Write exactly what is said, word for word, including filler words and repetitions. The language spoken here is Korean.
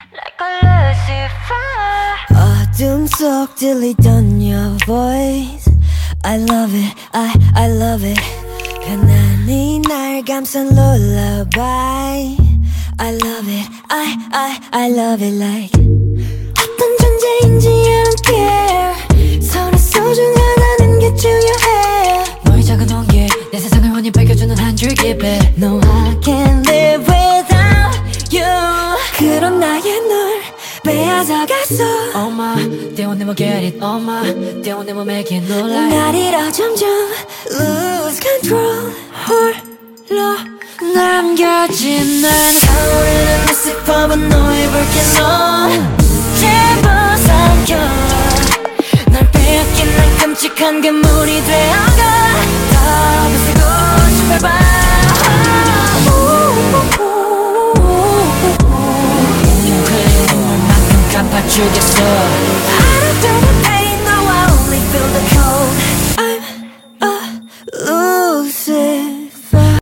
like a Lucifer. 어둠 속 들리던 your voice I love it, I, I love it. 편안히 날 감싼 lullaby I love it, I, I, I love it like 어떤 존재인지 I don't care 서로 소중하다는 게 중요해 너의 작은 온기 내 세상을 환히 밝혀주는 한 줄기 빛 No I can't live without you 그런 나의 널 빼앗아갔어 Oh my, they will never get it Oh my, they will never make it no lie 날 잃어 점점 lose control 홀로 남겨진 난 타오르는 Lucifer은 너의 볼케노 제발 삼켜 널 빼앗긴 난 끔찍한 괴물이 되어가 더 부수고 싶어봐 눈물만큼 갚아주겠어